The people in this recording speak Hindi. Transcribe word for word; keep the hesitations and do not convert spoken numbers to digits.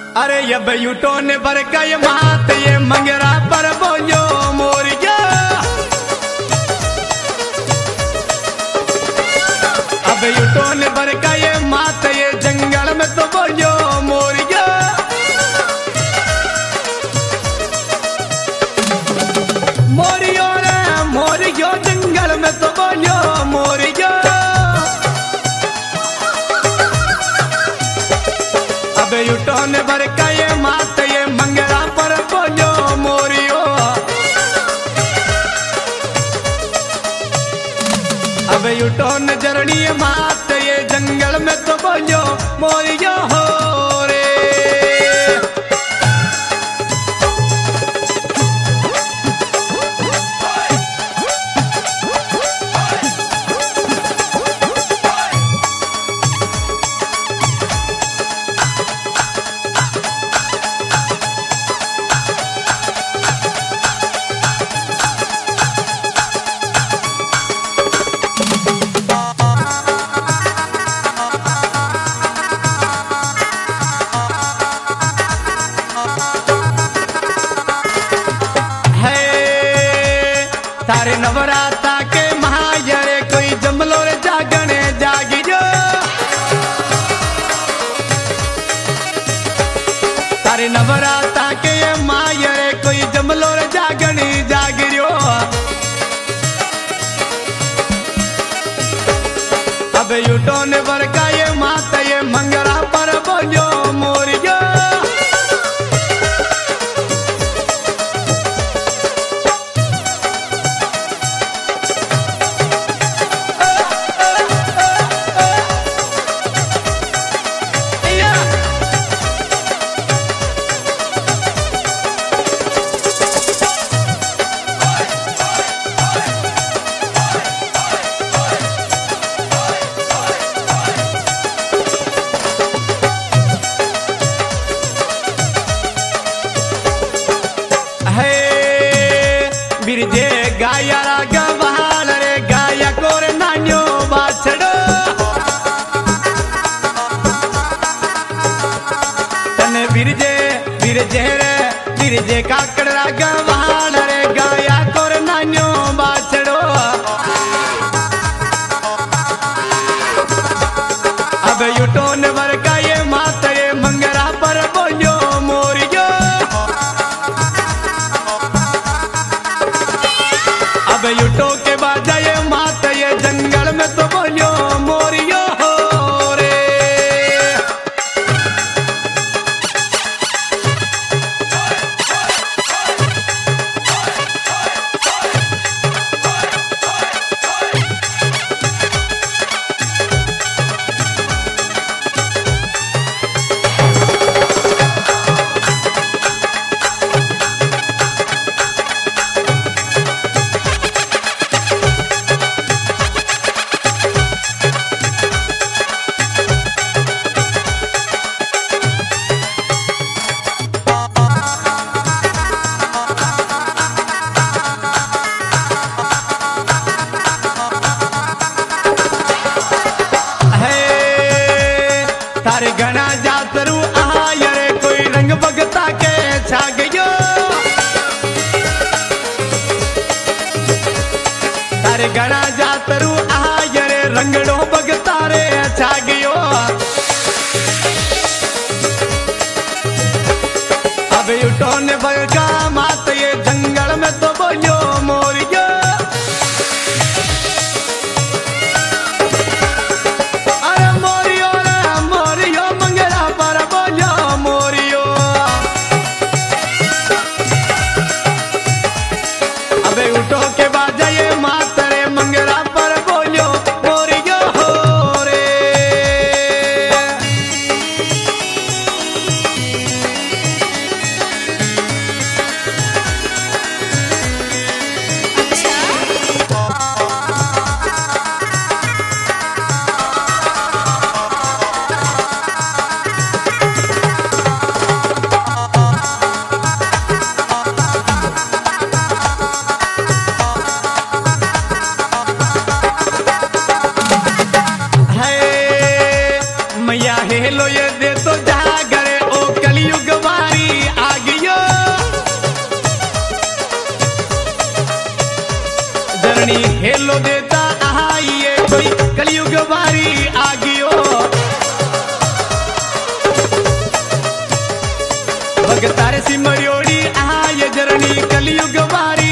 अरे ये बेयूटो ने बरका ये मात ये मंगरा पर बोलो मोरिया। अब यूटो ने बरका ये मात ये जंगल में तो बोलो मोरिया। मोरियो रे मोरियो जंगल में तो बोलो मोरिया। अब यूटो ने बरका ये मात ये मंगरा पर बोलो मोरियो। अब यूटो ने जरनी मात ये जंगल में तो बोलो मोरियो हो रे। तारे नवराता के महायरे कोई जमलो रे जागने जागी जो। तारे नवराता के ये महायरे कोई जमलो रे जागने जागी जो। अब यूटो ने बरका ये माता ये मंगरा पर बोलो मोरियो। बिरजे गाया रागा बहाल रे गाया कोर नान्यो बाछड़ो। तने बिरजे बिरजे रे बिरजे काकड़ रागा बहाल रे गाया कोर नान्यो बाछड़ो। अब यूटो ने बरका ये माता ये मंगरा पर बोलो मोरियो। अब यूटो के बाजा ये माता ये जंगल में तो बोलो मोरियो हो रे। तारे गणा जातरू आयरे कोई रंग बगता के छा गयो। तारे गणा जातरू आयरे रंगड़ो बगता रे छा गयो। अब यूटो ने बरका मात ये जंगल में तो बोलो मोरियो। यूटो के बाजा ये माता रे मंगरा पर बोलो मोरियो हो रे। हेलो ये दे तो जागरे ओ कलयुग जरनी हेलो देता आइए कोई कलयुग बारी आ गयो भगतार सिमरियोड़ी आए जरनी कलयुग बारी